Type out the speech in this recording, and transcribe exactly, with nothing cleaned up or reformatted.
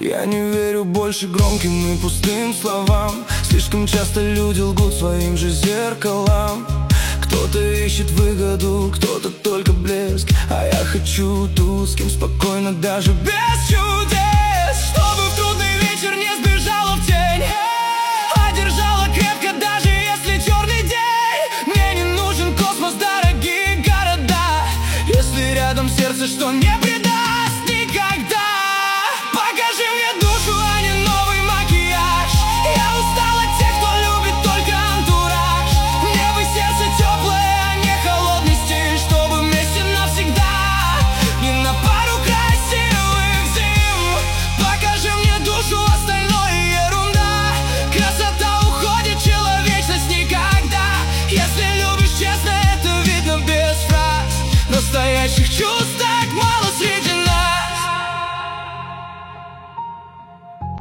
Я не верю больше громким и пустым словам. Слишком часто люди лгут своим же зеркалам. Кто-то ищет выгоду, кто-то только блеск, а я хочу ту, с кем спокойно даже без чудес.